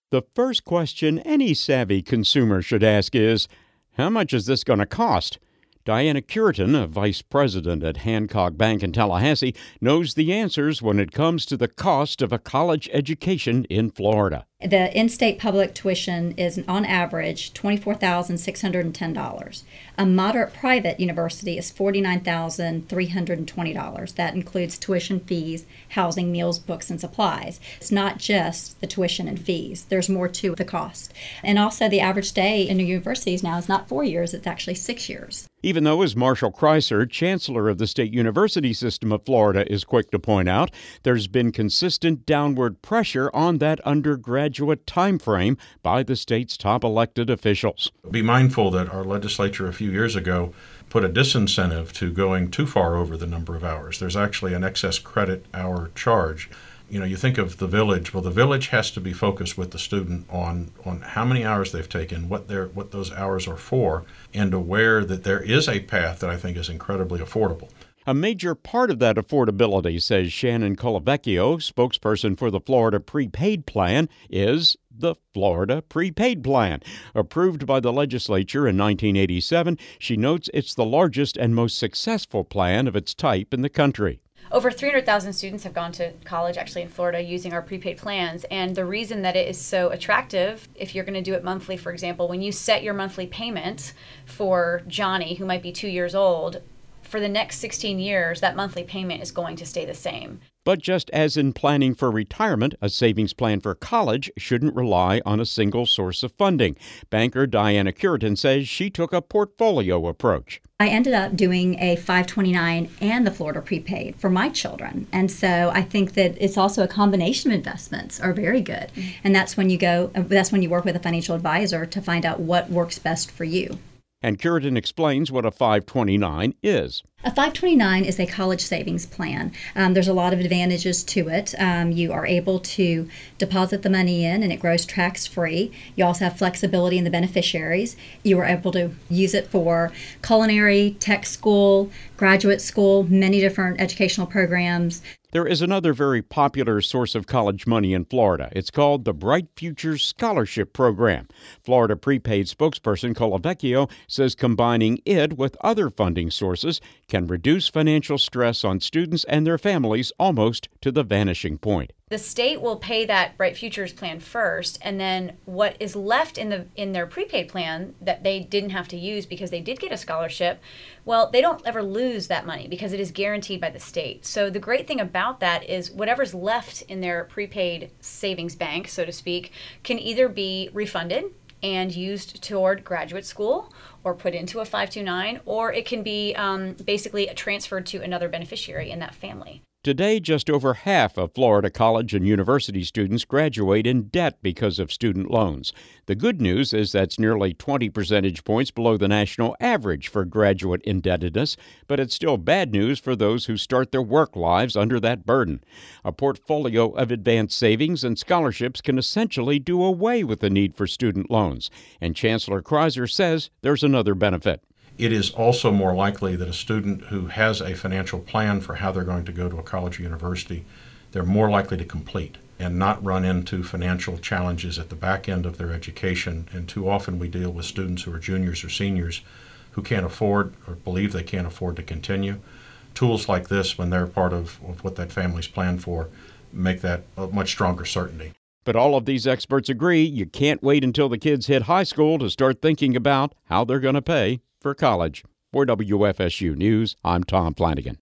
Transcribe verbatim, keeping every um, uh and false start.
The first question any savvy consumer should ask is, how much is this going to cost? Diana Curitan, a vice president at Hancock Bank in Tallahassee, knows the answers when it comes to the cost of a college education in Florida. The in-state public tuition is, on average, twenty-four thousand six hundred ten dollars. A moderate private university is forty-nine thousand three hundred twenty dollars. That includes tuition fees, housing, meals, books, and supplies. It's not just the tuition and fees. There's more to the cost. And also, the average stay in universities now is not four years, it's actually six years. Even though, as Marshall Kreiser, chancellor of the state university system of Florida, is quick to point out, there's been consistent downward pressure on that undergraduate time frame by the state's top elected officials. Be mindful that our legislature a few years ago put a disincentive to going too far over the number of hours. There's actually an excess credit hour charge. You know, you think of the village. Well, the village has to be focused with the student on, on how many hours they've taken, what their what those hours are for, and aware that there is a path that I think is incredibly affordable. A major part of that affordability, says Shannon Colavecchio, spokesperson for the Florida Prepaid Plan, is the Florida Prepaid Plan. Approved by the legislature in nineteen eighty-seven, she notes it's the largest and most successful plan of its type in the country. Over three hundred thousand students have gone to college actually in Florida using our prepaid plans. And the reason that it is so attractive, if you're going to do it monthly, for example, when you set your monthly payment for Johnny, who might be two years old, for the next sixteen years, that monthly payment is going to stay the same. But just as in planning for retirement, a savings plan for college shouldn't rely on a single source of funding. Banker Diana Curitan says she took a portfolio approach. I ended up doing a five twenty-nine and the Florida Prepaid for my children. And so I think that it's also a combination of investments are very good. Mm-hmm. And that's when you go, that's when you work with a financial advisor to find out what works best for you. And Curitan explains what a five twenty-nine is. A five twenty-nine is a college savings plan. Um, there's a lot of advantages to it. Um, you are able to deposit the money in and it grows tax-free. You also have flexibility in the beneficiaries. You are able to use it for culinary, tech school, graduate school, many different educational programs. There is another very popular source of college money in Florida. It's called the Bright Futures Scholarship Program. Florida Prepaid spokesperson Colavecchio says combining it with other funding sources can reduce financial stress on students and their families almost to the vanishing point. The state will pay that Bright Futures plan first, and then what is left in the in their prepaid plan that they didn't have to use because they did get a scholarship, well, they don't ever lose that money because it is guaranteed by the state. So the great thing about that is whatever's left in their prepaid savings bank, so to speak, can either be refunded and used toward graduate school or put into a five twenty-nine, or it can be um, basically transferred to another beneficiary in that family. Today, just over half of Florida college and university students graduate in debt because of student loans. The good news is that's nearly twenty percentage points below the national average for graduate indebtedness, but it's still bad news for those who start their work lives under that burden. A portfolio of advanced savings and scholarships can essentially do away with the need for student loans, and Chancellor Kreiser says there's another benefit. It is also more likely that a student who has a financial plan for how they're going to go to a college or university, they're more likely to complete and not run into financial challenges at the back end of their education. And too often we deal with students who are juniors or seniors who can't afford or believe they can't afford to continue. Tools like this, when they're part of, of what that family's planned for, make that a much stronger certainty. But all of these experts agree you can't wait until the kids hit high school to start thinking about how they're going to pay for college. For W F S U News, I'm Tom Flanagan.